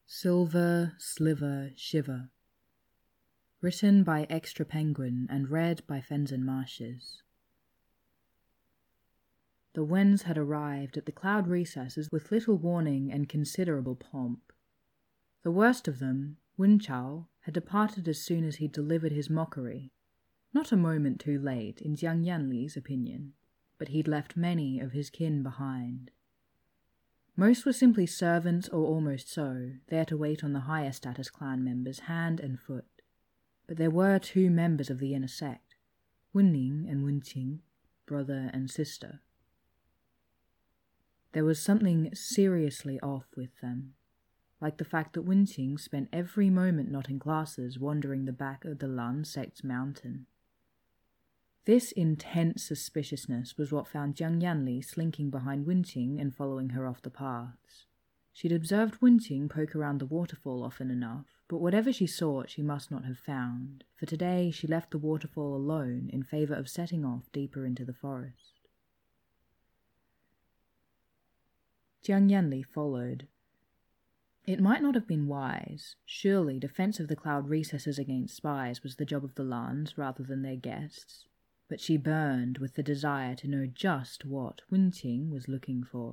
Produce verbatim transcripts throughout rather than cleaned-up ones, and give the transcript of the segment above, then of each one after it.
Silver Sliver Shiver. Written by Extra Penguin and read by Fenton Marshes. The Wens had arrived at the cloud recesses with little warning and considerable pomp. The worst of them, Wenchao, had departed as soon as he delivered his mockery, not a moment too late in Jiang Yanli's opinion, but he'd left many of his kin behind. Most were simply servants or almost so, there to wait on the higher status clan members hand and foot. But there were two members of the inner sect, Wenning and Wenqing, brother and sister. There was something seriously off with them, like the fact that Wenqing spent every moment not in classes wandering the back of the Lan sect's mountain. This intense suspiciousness was what found Jiang Yanli slinking behind Wenqing and following her off the paths. She'd observed Wenqing poke around the waterfall often enough, but whatever she sought she must not have found, for today she left the waterfall alone in favour of setting off deeper into the forest. Jiang Yanli followed. It might not have been wise. Surely defence of the cloud recesses against spies was the job of the Lans rather than their guests. But she burned with the desire to know just what Wenqing was looking for.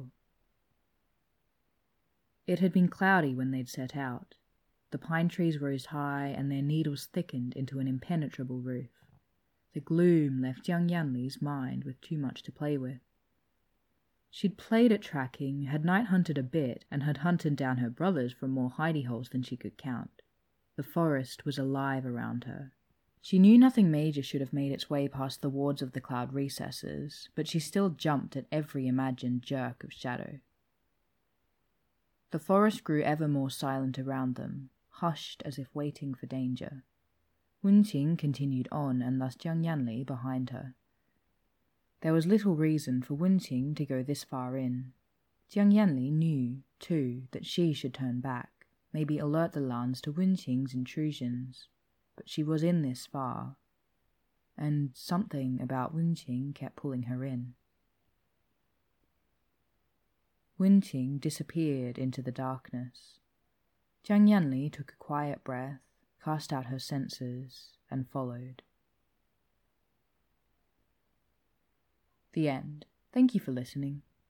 It had been cloudy when they'd set out. The pine trees rose high and their needles thickened into an impenetrable roof. The gloom left Jiang Yanli's mind with too much to play with. She'd played at tracking, had night hunted a bit, and had hunted down her brothers from more hidey holes than she could count. The forest was alive around her. She knew nothing major should have made its way past the wards of the cloud recesses, but she still jumped at every imagined jerk of shadow. The forest grew ever more silent around them, hushed as if waiting for danger. Wenqing continued on, and thus Jiang Yanli behind her. There was little reason for Wenqing to go this far in. Jiang Yanli knew, too, that she should turn back, maybe alert the Lans to Wenqing's intrusions. But she was in this far, and something about Wenqing kept pulling her in. Wenqing disappeared into the darkness. Jiang Yanli took a quiet breath, cast out her senses, and followed. The end. Thank you for listening.